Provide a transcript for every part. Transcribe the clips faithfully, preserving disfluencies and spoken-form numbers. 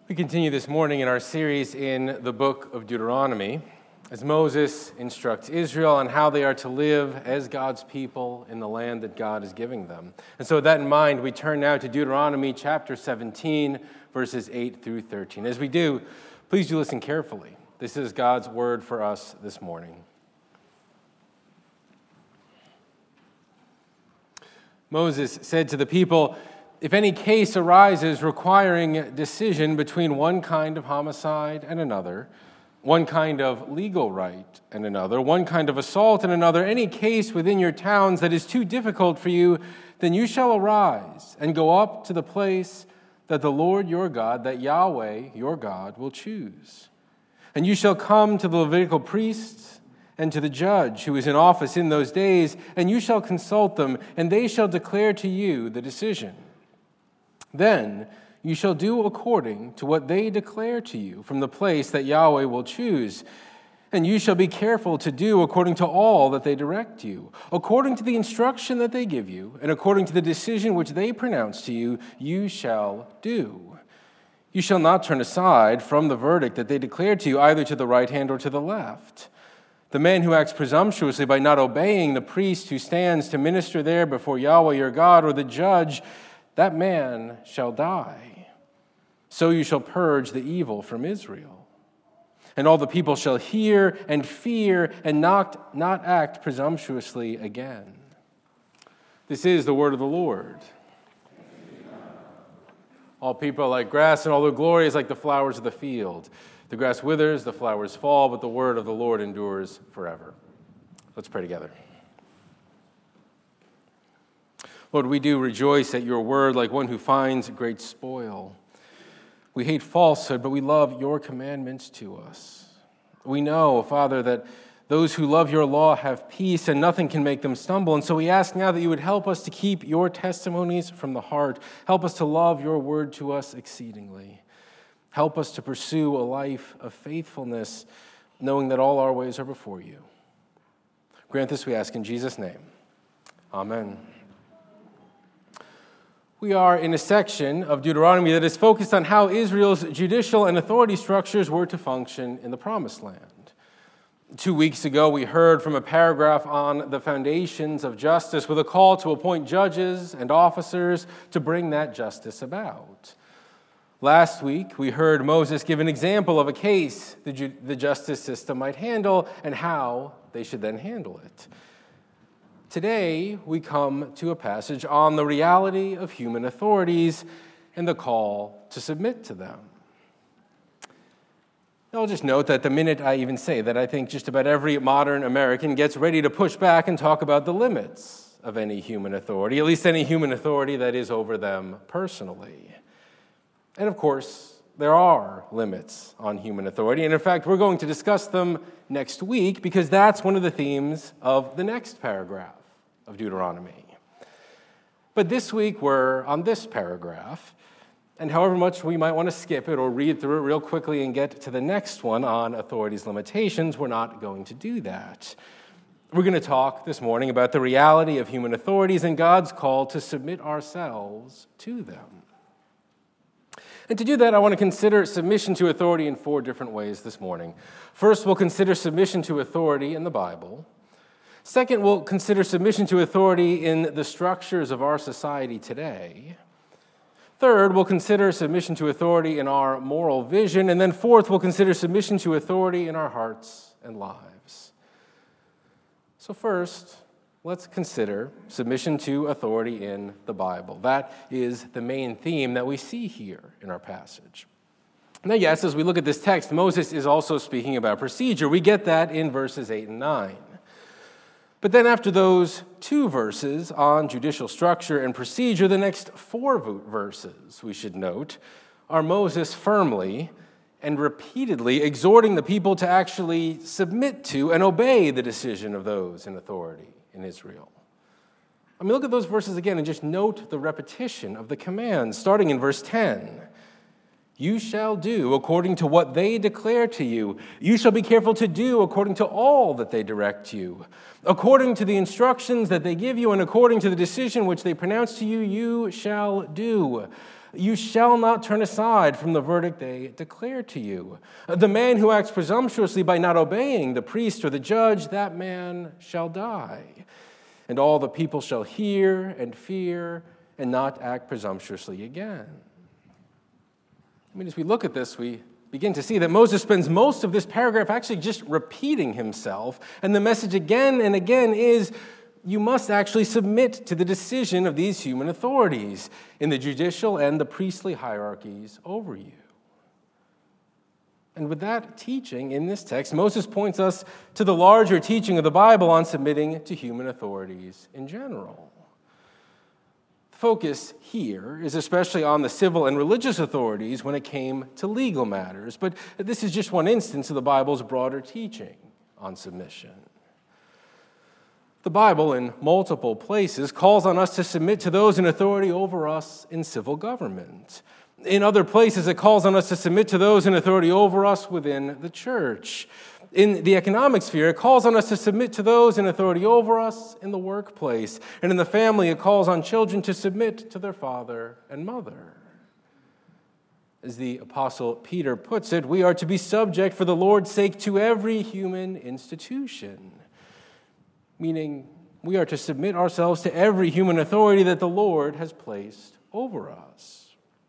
We continue this morning in our series in the book of Deuteronomy as Moses instructs Israel on how they are to live as God's people in the land that God is giving them. And so with that in mind, we turn now to Deuteronomy chapter seventeen, verses eight through thirteen. As we do, please do listen carefully. This is God's word for us this morning. Moses said to the people, "If any case arises requiring decision between one kind of homicide and another, one kind of legal right and another, one kind of assault and another, any case within your towns that is too difficult for you, then you shall arise and go up to the place that the Lord your God, that Yahweh your God, will choose. And you shall come to the Levitical priests and to the judge who is in office in those days, and you shall consult them, and they shall declare to you the decision. Then you shall do according to what they declare to you from the place that Yahweh will choose. And you shall be careful to do according to all that they direct you, according to the instruction that they give you, and according to the decision which they pronounce to you, you shall do. You shall not turn aside from the verdict that they declare to you, either to the right hand or to the left. The man who acts presumptuously by not obeying the priest who stands to minister there before Yahweh your God, or the judge, that man shall die. So you shall purge the evil from Israel. And all the people shall hear and fear and not, not act presumptuously again." This is the word of the Lord. All people are like grass, and all their glory is like the flowers of the field. The grass withers, the flowers fall, but the word of the Lord endures forever. Let's pray together. Lord, we do rejoice at your word like one who finds great spoil. We hate falsehood, but we love your commandments to us. We know, Father, that those who love your law have peace and nothing can make them stumble. And so we ask now that you would help us to keep your testimonies from the heart. Help us to love your word to us exceedingly. Help us to pursue a life of faithfulness, knowing that all our ways are before you. Grant this, we ask in Jesus' name. Amen. We are in a section of Deuteronomy that is focused on how Israel's judicial and authority structures were to function in the Promised Land. Two weeks ago, we heard from a paragraph on the foundations of justice with a call to appoint judges and officers to bring that justice about. Last week, we heard Moses give an example of a case the, ju- the justice system might handle and how they should then handle it. Today, we come to a passage on the reality of human authorities and the call to submit to them. I'll just note that the minute I even say that, I think just about every modern American gets ready to push back and talk about the limits of any human authority, at least any human authority that is over them personally. And of course, there are limits on human authority. And in fact, we're going to discuss them next week because that's one of the themes of the next paragraph of Deuteronomy. But this week, we're on this paragraph. And however much we might want to skip it or read through it real quickly and get to the next one on authority's limitations, we're not going to do that. We're going to talk this morning about the reality of human authorities and God's call to submit ourselves to them. And to do that, I want to consider submission to authority in four different ways this morning. First, we'll consider submission to authority in the Bible. Second, we'll consider submission to authority in the structures of our society today. Third, we'll consider submission to authority in our moral vision. And then fourth, we'll consider submission to authority in our hearts and lives. So first, let's consider submission to authority in the Bible. That is the main theme that we see here in our passage. Now, yes, as we look at this text, Moses is also speaking about procedure. We get that in verses eight and nine. But then after those two verses on judicial structure and procedure, the next four verses, we should note, are Moses firmly and repeatedly exhorting the people to actually submit to and obey the decision of those in authority in Israel. I mean, look at those verses again and just note the repetition of the commands, starting in verse ten. You shall do according to what they declare to you. You shall be careful to do according to all that they direct you. According to the instructions that they give you and according to the decision which they pronounce to you, you shall do. You shall not turn aside from the verdict they declare to you. The man who acts presumptuously by not obeying the priest or the judge, that man shall die. And all the people shall hear and fear and not act presumptuously again. I mean, as we look at this, we begin to see that Moses spends most of this paragraph actually just repeating himself. And the message again and again is, you must actually submit to the decision of these human authorities in the judicial and the priestly hierarchies over you. And with that teaching in this text, Moses points us to the larger teaching of the Bible on submitting to human authorities in general. The focus here is especially on the civil and religious authorities when it came to legal matters, but this is just one instance of the Bible's broader teaching on submission. The Bible, in multiple places, calls on us to submit to those in authority over us in civil government. In other places, it calls on us to submit to those in authority over us within the church. In the economic sphere, it calls on us to submit to those in authority over us in the workplace. And in the family, it calls on children to submit to their father and mother. As the Apostle Peter puts it, we are to be subject for the Lord's sake to every human institution. Meaning, we are to submit ourselves to every human authority that the Lord has placed over us.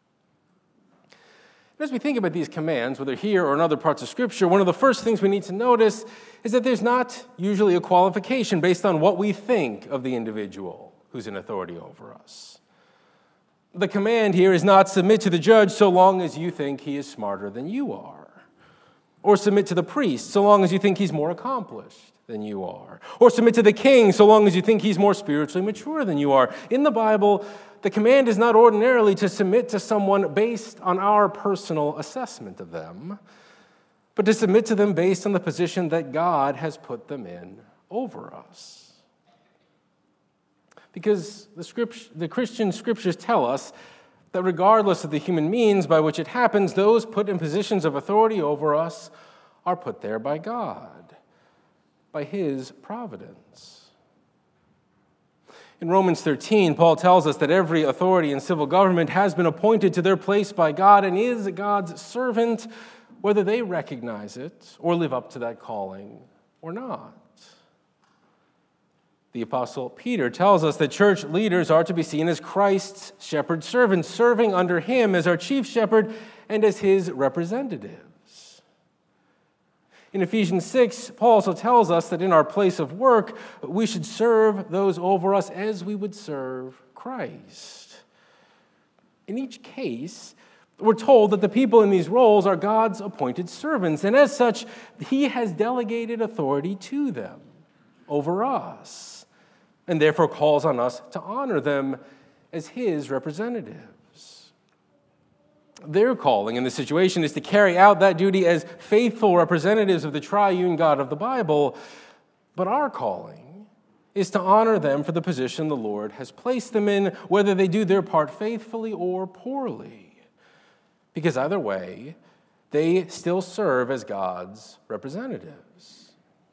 As we think about these commands, whether here or in other parts of Scripture, one of the first things we need to notice is that there's not usually a qualification based on what we think of the individual who's in authority over us. The command here is not submit to the judge so long as you think he is smarter than you are, or submit to the priest so long as you think he's more accomplished than you are, or submit to the king so long as you think he's more spiritually mature than you are. In the Bible, the command is not ordinarily to submit to someone based on our personal assessment of them, but to submit to them based on the position that God has put them in over us. Because the, script, the Christian scriptures tell us that regardless of the human means by which it happens, those put in positions of authority over us are put there by God, by His providence. In Romans thirteen, Paul tells us that every authority in civil government has been appointed to their place by God and is God's servant, whether they recognize it or live up to that calling or not. The Apostle Peter tells us that church leaders are to be seen as Christ's shepherd servants, serving under Him as our chief shepherd and as His representatives. In Ephesians six, Paul also tells us that in our place of work, we should serve those over us as we would serve Christ. In each case, we're told that the people in these roles are God's appointed servants, and as such, He has delegated authority to them over us, and therefore calls on us to honor them as His representatives. Their calling in this situation is to carry out that duty as faithful representatives of the triune God of the Bible, but our calling is to honor them for the position the Lord has placed them in, whether they do their part faithfully or poorly. Because either way, they still serve as God's representatives.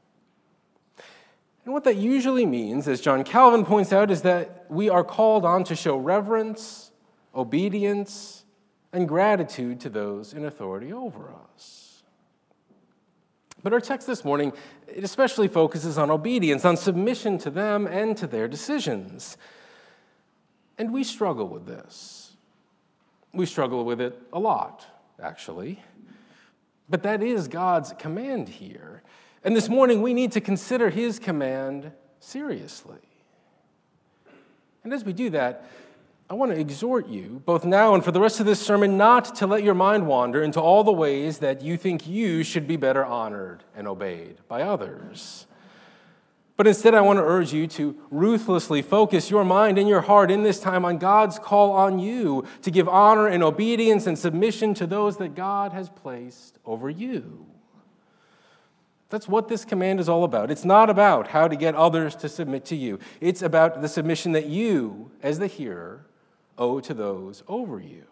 And what that usually means, as John Calvin points out, is that we are called on to show reverence, obedience, and gratitude to those in authority over us. But our text this morning, it especially focuses on obedience, on submission to them and to their decisions. And we struggle with this. We struggle with it a lot, actually. But that is God's command here. And this morning, we need to consider His command seriously. And as we do that, I want to exhort you, both now and for the rest of this sermon, not to let your mind wander into all the ways that you think you should be better honored and obeyed by others. But instead, I want to urge you to ruthlessly focus your mind and your heart in this time on God's call on you to give honor and obedience and submission to those that God has placed over you. That's what this command is all about. It's not about how to get others to submit to you. It's about the submission that you, as the hearer, owe to those over you.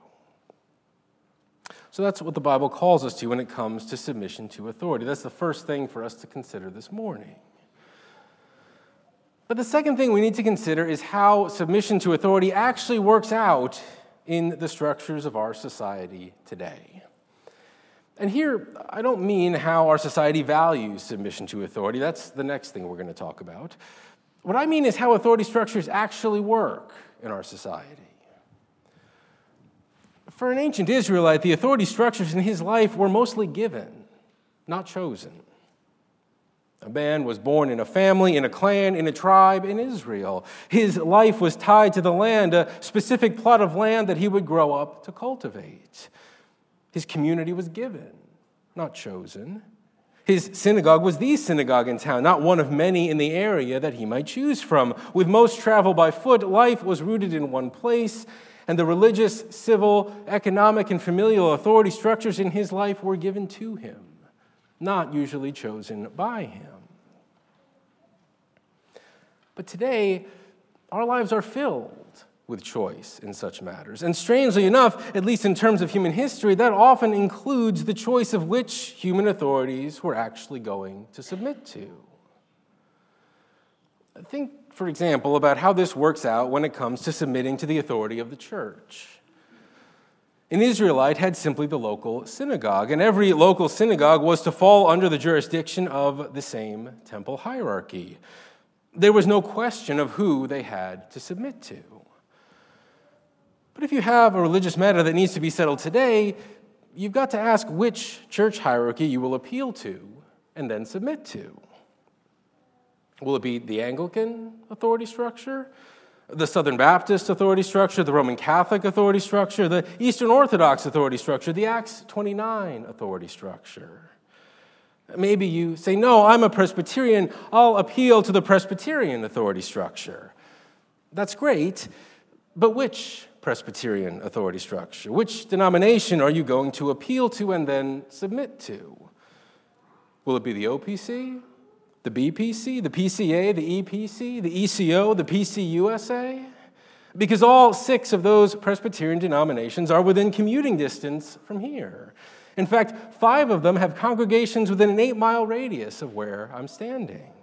So that's what the Bible calls us to when it comes to submission to authority. That's the first thing for us to consider this morning. But the second thing we need to consider is how submission to authority actually works out in the structures of our society today. And here, I don't mean how our society values submission to authority. That's the next thing we're going to talk about. What I mean is how authority structures actually work in our society. For an ancient Israelite, the authority structures in his life were mostly given, not chosen. A man was born in a family, in a clan, in a tribe in Israel. His life was tied to the land, a specific plot of land that he would grow up to cultivate. His community was given, not chosen. His synagogue was the synagogue in town, not one of many in the area that he might choose from. With most travel by foot, life was rooted in one place, and the religious, civil, economic, and familial authority structures in his life were given to him, not usually chosen by him. But today, our lives are filled with choice in such matters. And strangely enough, at least in terms of human history, that often includes the choice of which human authorities we're actually going to submit to. Think, for example, about how this works out when it comes to submitting to the authority of the church. An Israelite had simply the local synagogue, and every local synagogue was to fall under the jurisdiction of the same temple hierarchy. There was no question of who they had to submit to. But if you have a religious matter that needs to be settled today, you've got to ask which church hierarchy you will appeal to and then submit to. Will it be the Anglican authority structure, the Southern Baptist authority structure, the Roman Catholic authority structure, the Eastern Orthodox authority structure, the Acts twenty-nine authority structure? Maybe you say, no, I'm a Presbyterian, I'll appeal to the Presbyterian authority structure. That's great, but which Presbyterian authority structure? Which denomination are you going to appeal to and then submit to? Will it be the O P C, the B P C, the P C A, the E P C, the E C O, the P C U S A? Because all six of those Presbyterian denominations are within commuting distance from here. In fact, five of them have congregations within an eight-mile radius of where I'm standing.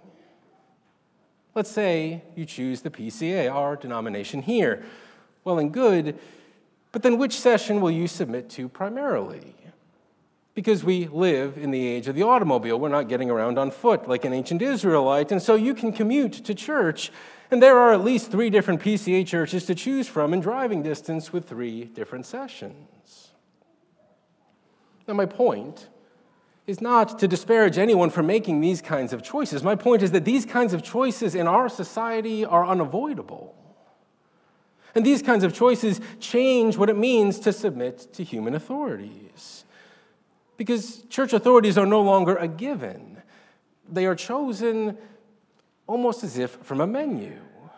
Let's say you choose the P C A, our denomination here. Well and good, but then which session will you submit to primarily? Because we live in the age of the automobile. We're not getting around on foot like an ancient Israelite, and so you can commute to church, and there are at least three different P C A churches to choose from in driving distance with three different sessions. Now, my point is not to disparage anyone for making these kinds of choices. My point is that these kinds of choices in our society are unavoidable. And these kinds of choices change what it means to submit to human authorities. Because church authorities are no longer a given. They are chosen almost as if from a menu.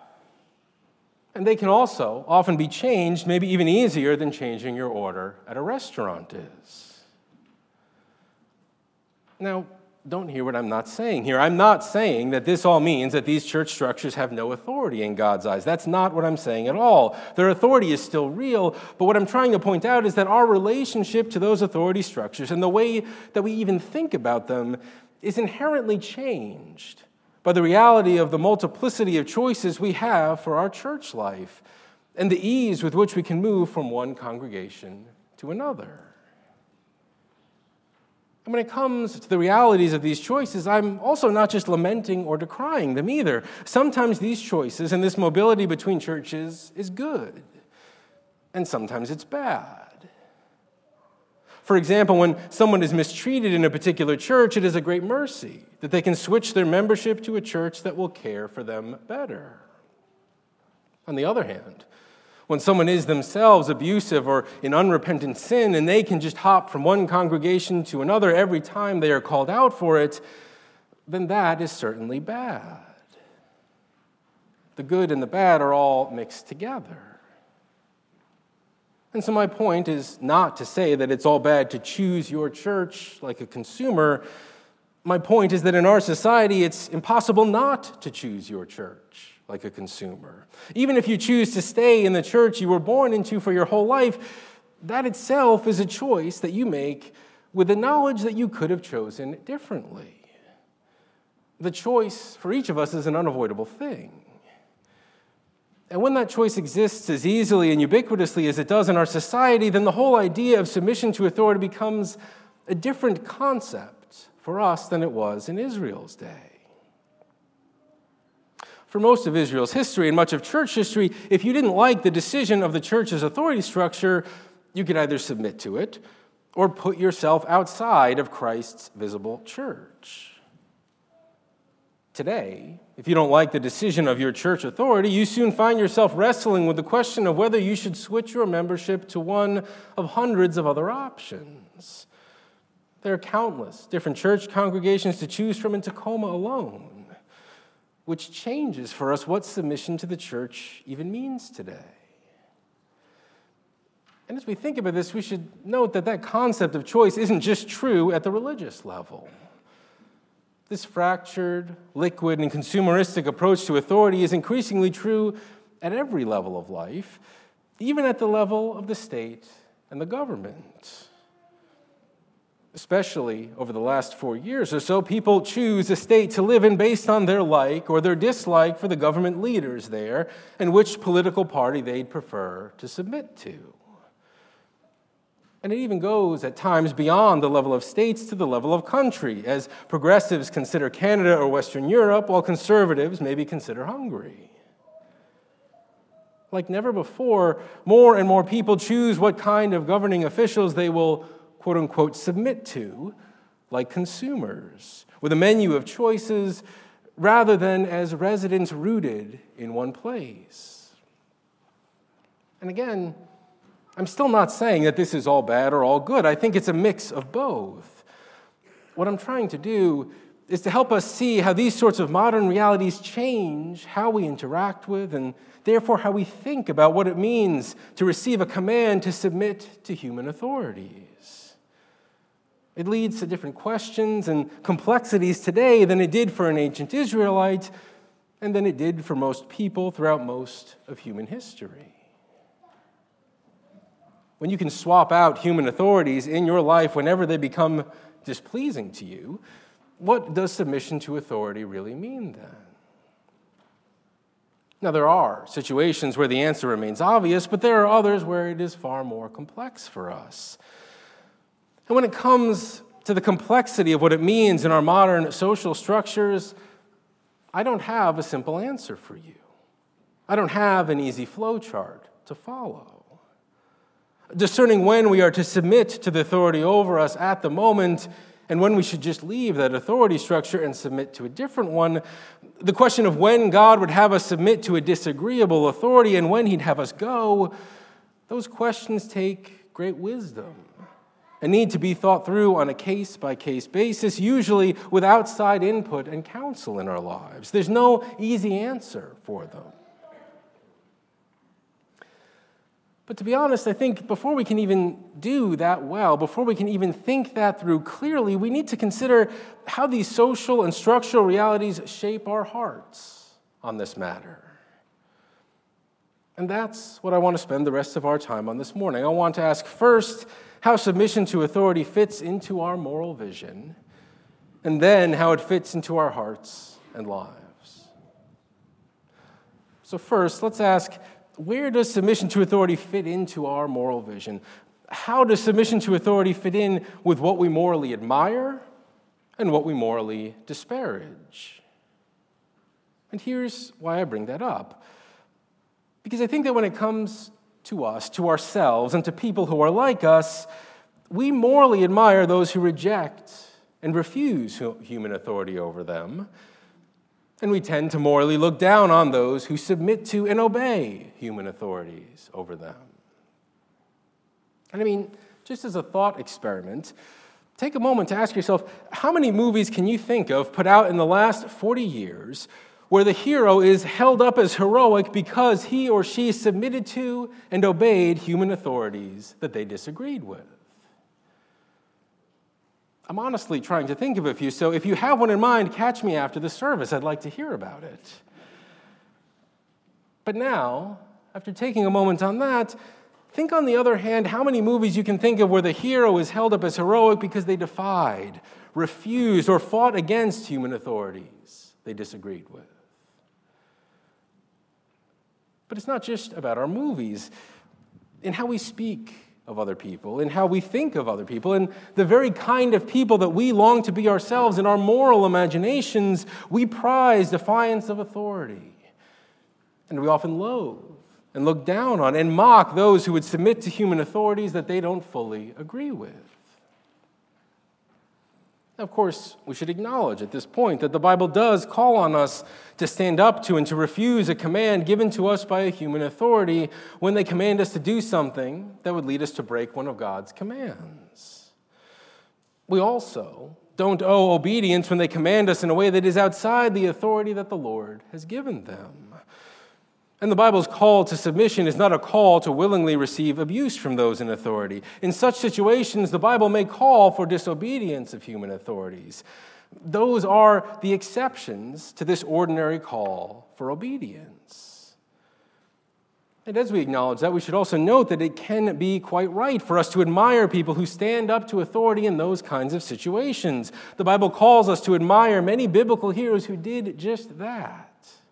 And they can also often be changed, maybe even easier than changing your order at a restaurant is. Now, don't hear what I'm not saying here. I'm not saying that this all means that these church structures have no authority in God's eyes. That's not what I'm saying at all. Their authority is still real, but what I'm trying to point out is that our relationship to those authority structures and the way that we even think about them is inherently changed by the reality of the multiplicity of choices we have for our church life and the ease with which we can move from one congregation to another. And when it comes to the realities of these choices, I'm also not just lamenting or decrying them either. Sometimes these choices and this mobility between churches is good, and sometimes it's bad. For example, when someone is mistreated in a particular church, it is a great mercy that they can switch their membership to a church that will care for them better. On the other hand, when someone is themselves abusive or in unrepentant sin and they can just hop from one congregation to another every time they are called out for it, then that is certainly bad. The good and the bad are all mixed together. And so my point is not to say that it's all bad to choose your church like a consumer. My point is that in our society, it's impossible not to choose your church like a consumer. Even if you choose to stay in the church you were born into for your whole life, that itself is a choice that you make with the knowledge that you could have chosen differently. The choice for each of us is an unavoidable thing. And when that choice exists as easily and ubiquitously as it does in our society, then the whole idea of submission to authority becomes a different concept for us than it was in Israel's day. For most of Israel's history and much of church history, if you didn't like the decision of the church's authority structure, you could either submit to it or put yourself outside of Christ's visible church. Today, if you don't like the decision of your church authority, you soon find yourself wrestling with the question of whether you should switch your membership to one of hundreds of other options. There are countless different church congregations to choose from in Tacoma alone, which changes for us what submission to the church even means today. And as we think about this, we should note that that concept of choice isn't just true at the religious level. This fractured, liquid, and consumeristic approach to authority is increasingly true at every level of life, even at the level of the state and the government. Especially over the last four years or so, people choose a state to live in based on their like or their dislike for the government leaders there and which political party they'd prefer to submit to. And it even goes at times beyond the level of states to the level of country, as progressives consider Canada or Western Europe, while conservatives maybe consider Hungary. Like never before, more and more people choose what kind of governing officials they will quote-unquote submit to, like consumers, with a menu of choices rather than as residents rooted in one place. And again, I'm still not saying that this is all bad or all good. I think it's a mix of both. What I'm trying to do is to help us see how these sorts of modern realities change how we interact with and therefore how we think about what it means to receive a command to submit to human authorities. It leads to different questions and complexities today than it did for an ancient Israelite and than it did for most people throughout most of human history. When you can swap out human authorities in your life whenever they become displeasing to you, what does submission to authority really mean then? Now, there are situations where the answer remains obvious, but there are others where it is far more complex for us. And when it comes to the complexity of what it means in our modern social structures, I don't have a simple answer for you. I don't have an easy flow chart to follow. Discerning when we are to submit to the authority over us at the moment and when we should just leave that authority structure and submit to a different one, the question of when God would have us submit to a disagreeable authority and when he'd have us go, those questions take great wisdom and need to be thought through on a case-by-case basis, usually with outside input and counsel in our lives. There's no easy answer for them. But to be honest, I think before we can even do that well, before we can even think that through clearly, we need to consider how these social and structural realities shape our hearts on this matter. And that's what I want to spend the rest of our time on this morning. I want to ask first how submission to authority fits into our moral vision, and then how it fits into our hearts and lives. So first, let's ask, where does submission to authority fit into our moral vision? How does submission to authority fit in with what we morally admire and what we morally disparage? And here's why I bring that up. Because I think that when it comes to us, to ourselves, and to people who are like us, we morally admire those who reject and refuse human authority over them. And we tend to morally look down on those who submit to and obey human authorities over them. And I mean, just as a thought experiment, take a moment to ask yourself, how many movies can you think of put out in the last forty years where the hero is held up as heroic because he or she submitted to and obeyed human authorities that they disagreed with? I'm honestly trying to think of a few, so if you have one in mind, catch me after the service. I'd like to hear about it. But now, after taking a moment on that, think on the other hand how many movies you can think of where the hero is held up as heroic because they defied, refused, or fought against human authorities they disagreed with. But it's not just about our movies. In how we speak of other people, in how we think of other people, in the very kind of people that we long to be ourselves, in our moral imaginations, we prize defiance of authority. And we often loathe and look down on and mock those who would submit to human authorities that they don't fully agree with. Of course, we should acknowledge at this point that the Bible does call on us to stand up to and to refuse a command given to us by a human authority when they command us to do something that would lead us to break one of God's commands. We also don't owe obedience when they command us in a way that is outside the authority that the Lord has given them. And the Bible's call to submission is not a call to willingly receive abuse from those in authority. In such situations, the Bible may call for disobedience of human authorities. Those are the exceptions to this ordinary call for obedience. And as we acknowledge that, we should also note that it can be quite right for us to admire people who stand up to authority in those kinds of situations. The Bible calls us to admire many biblical heroes who did just that.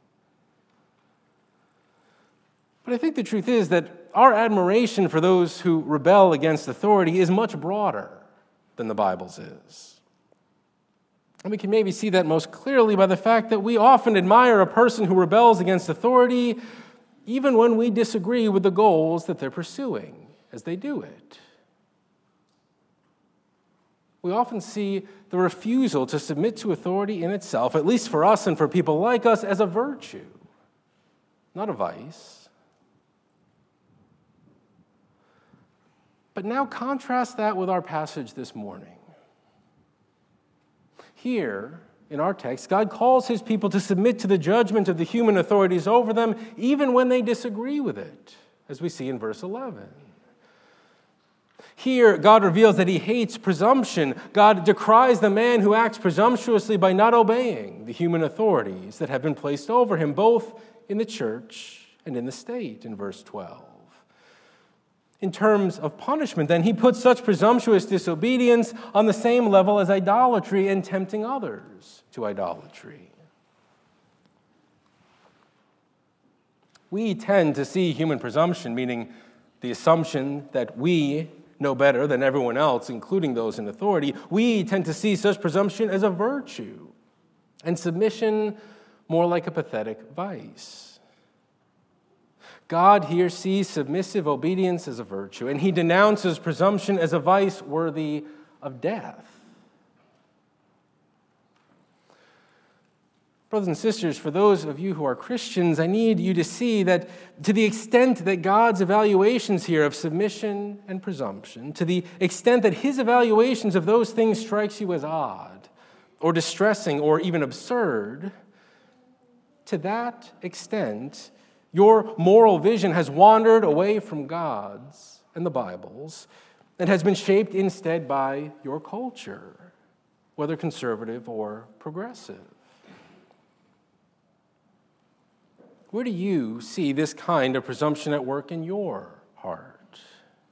But I think the truth is that our admiration for those who rebel against authority is much broader than the Bible's is. And we can maybe see that most clearly by the fact that we often admire a person who rebels against authority even when we disagree with the goals that they're pursuing as they do it. We often see the refusal to submit to authority in itself, at least for us and for people like us, as a virtue, not a vice. But now contrast that with our passage this morning. Here, in our text, God calls his people to submit to the judgment of the human authorities over them, even when they disagree with it, as we see in verse eleven. Here, God reveals that he hates presumption. God decries the man who acts presumptuously by not obeying the human authorities that have been placed over him, both in the church and in the state, in verse twelve. In terms of punishment, then, he puts such presumptuous disobedience on the same level as idolatry and tempting others to idolatry. We tend to see human presumption, meaning the assumption that we know better than everyone else, including those in authority. We tend to see such presumption as a virtue, and submission more like a pathetic vice. God here sees submissive obedience as a virtue, and he denounces presumption as a vice worthy of death. Brothers and sisters, for those of you who are Christians, I need you to see that to the extent that God's evaluations here of submission and presumption, to the extent that his evaluations of those things strikes you as odd, or distressing, or even absurd, to that extent, your moral vision has wandered away from God's and the Bible's and has been shaped instead by your culture, whether conservative or progressive. Where do you see this kind of presumption at work in your heart?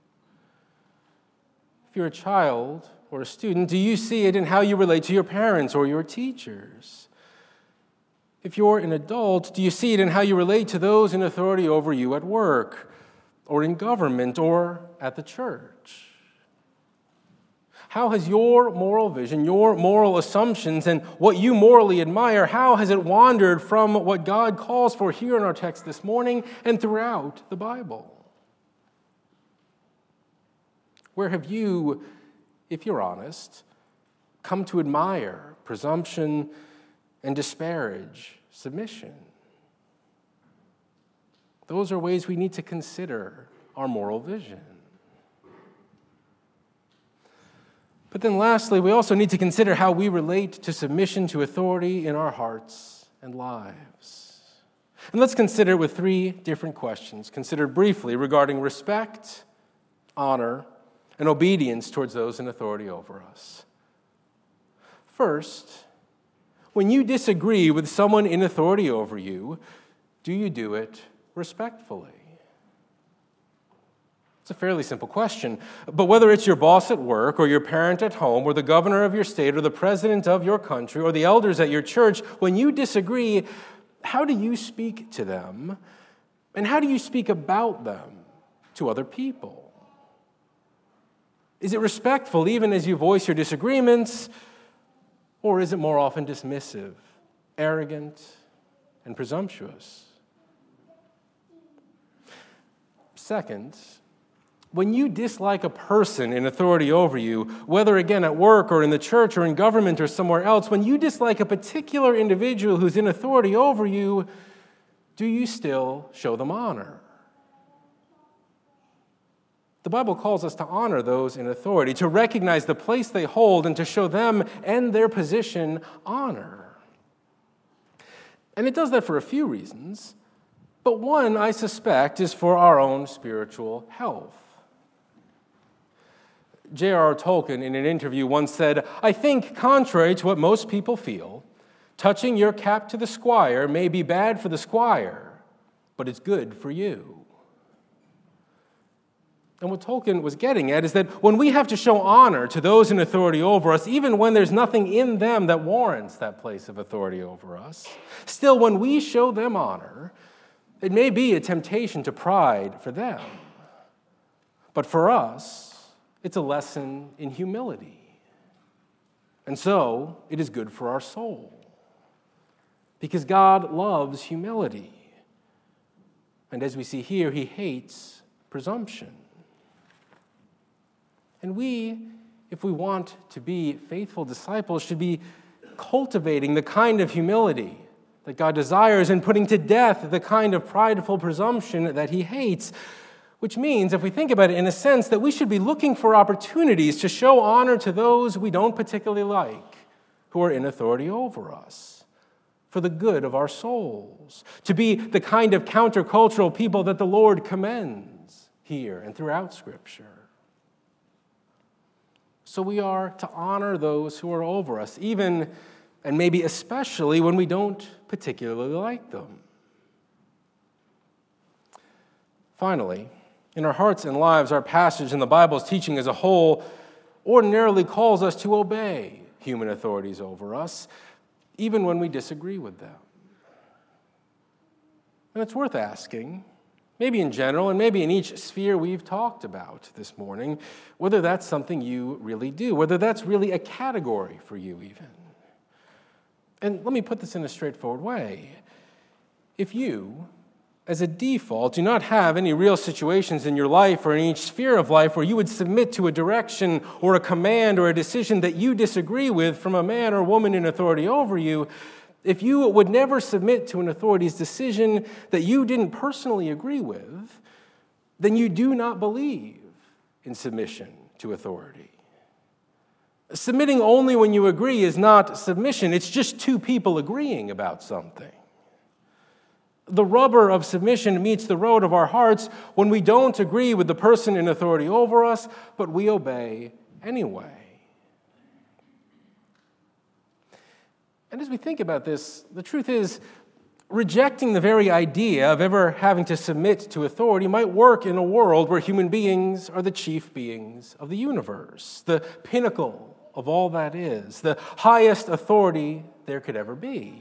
If you're a child or a student, do you see it in how you relate to your parents or your teachers? If you're an adult, do you see it in how you relate to those in authority over you at work, or in government, or at the church? How has your moral vision, your moral assumptions, and what you morally admire, how has it wandered from what God calls for here in our text this morning and throughout the Bible? Where have you, if you're honest, come to admire presumption and disparage submission? Those are ways we need to consider our moral vision. But then lastly, we also need to consider how we relate to submission to authority in our hearts and lives. And let's consider it with three different questions, considered briefly, regarding respect, honor, and obedience towards those in authority over us. First, when you disagree with someone in authority over you, do you do it respectfully? It's a fairly simple question, but whether it's your boss at work or your parent at home or the governor of your state or the president of your country or the elders at your church, when you disagree, how do you speak to them? And how do you speak about them to other people? Is it respectful even as you voice your disagreements, or is it more often dismissive, arrogant, and presumptuous? Second, when you dislike a person in authority over you, whether again at work or in the church or in government or somewhere else, when you dislike a particular individual who's in authority over you, do you still show them honor? The Bible calls us to honor those in authority, to recognize the place they hold, and to show them and their position honor. And it does that for a few reasons, but one, I suspect, is for our own spiritual health. J R R Tolkien, in an interview, once said, "I think, contrary to what most people feel, touching your cap to the squire may be bad for the squire, but it's good for you." And what Tolkien was getting at is that when we have to show honor to those in authority over us, even when there's nothing in them that warrants that place of authority over us, still when we show them honor, it may be a temptation to pride for them. But for us, it's a lesson in humility. And so, it is good for our soul. Because God loves humility. And as we see here, he hates presumption. And we, if we want to be faithful disciples, should be cultivating the kind of humility that God desires and putting to death the kind of prideful presumption that he hates. Which means, if we think about it in a sense, that we should be looking for opportunities to show honor to those we don't particularly like, who are in authority over us, for the good of our souls, to be the kind of countercultural people that the Lord commends here and throughout Scripture. So we are to honor those who are over us, even and maybe especially when we don't particularly like them. Finally, in our hearts and lives, our passage in the Bible's teaching as a whole ordinarily calls us to obey human authorities over us, even when we disagree with them. And it's worth asking, maybe in general and maybe in each sphere we've talked about this morning, whether that's something you really do, whether that's really a category for you even. And let me put this in a straightforward way. If you, as a default, do not have any real situations in your life or in each sphere of life where you would submit to a direction or a command or a decision that you disagree with from a man or woman in authority over you, if you would never submit to an authority's decision that you didn't personally agree with, then you do not believe in submission to authority. Submitting only when you agree is not submission. It's just two people agreeing about something. The rubber of submission meets the road of our hearts when we don't agree with the person in authority over us, but we obey anyway. And as we think about this, the truth is, rejecting the very idea of ever having to submit to authority might work in a world where human beings are the chief beings of the universe, the pinnacle of all that is, the highest authority there could ever be.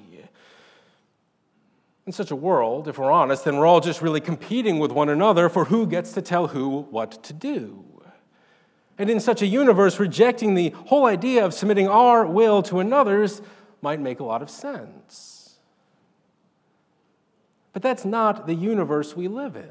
In such a world, if we're honest, then we're all just really competing with one another for who gets to tell who what to do. And in such a universe, rejecting the whole idea of submitting our will to another's might make a lot of sense. But that's not the universe we live in.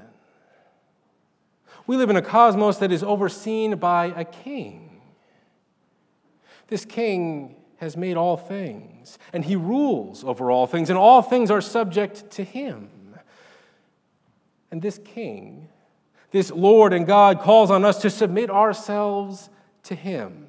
We live in a cosmos that is overseen by a king. This king has made all things, and he rules over all things, and all things are subject to him. And this king, this Lord and God, calls on us to submit ourselves to him.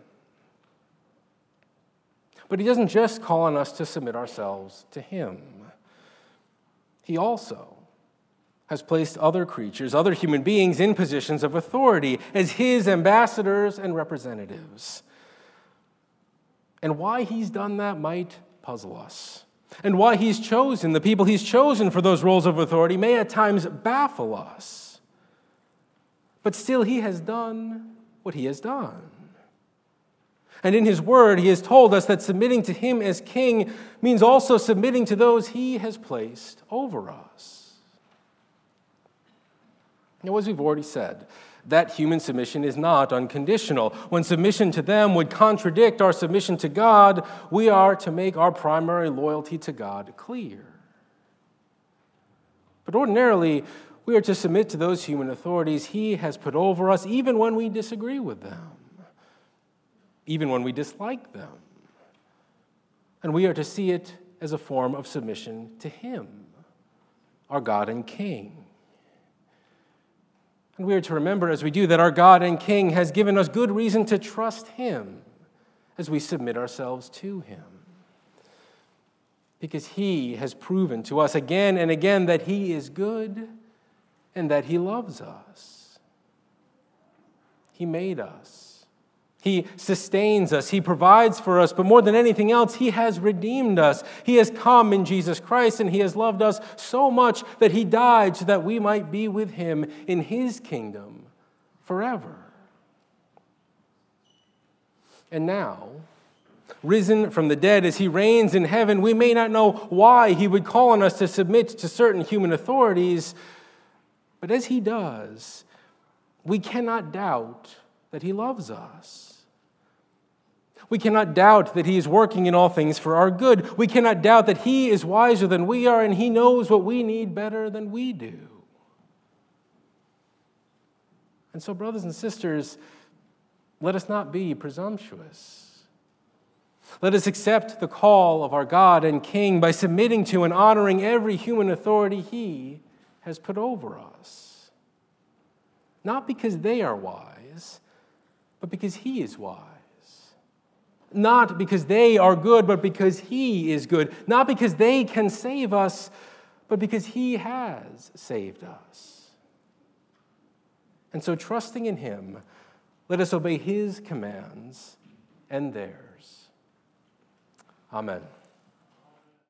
But he doesn't just call on us to submit ourselves to him. He also has placed other creatures, other human beings, in positions of authority as his ambassadors and representatives. And why he's done that might puzzle us. And why he's chosen the people he's chosen for those roles of authority may at times baffle us. But still, he has done what he has done. And in his word, he has told us that submitting to him as king means also submitting to those he has placed over us. Now, as we've already said, that human submission is not unconditional. When submission to them would contradict our submission to God, we are to make our primary loyalty to God clear. But ordinarily, we are to submit to those human authorities He has put over us, even when we disagree with them, even when we dislike them. And we are to see it as a form of submission to Him, our God and King. And we are to remember as we do that our God and King has given us good reason to trust Him as we submit ourselves to Him. Because He has proven to us again and again that He is good and that He loves us. He made us. He sustains us. He provides for us. But more than anything else, He has redeemed us. He has come in Jesus Christ, and He has loved us so much that He died so that we might be with Him in His kingdom forever. And now, risen from the dead as He reigns in heaven, we may not know why He would call on us to submit to certain human authorities, but as He does, we cannot doubt that He loves us. We cannot doubt that He is working in all things for our good. We cannot doubt that He is wiser than we are and He knows what we need better than we do. And so, brothers and sisters, let us not be presumptuous. Let us accept the call of our God and King by submitting to and honoring every human authority He has put over us. Not because they are wise, but because He is wise. Not because they are good, but because He is good. Not because they can save us, but because He has saved us. And so, trusting in Him, let us obey His commands and theirs. Amen.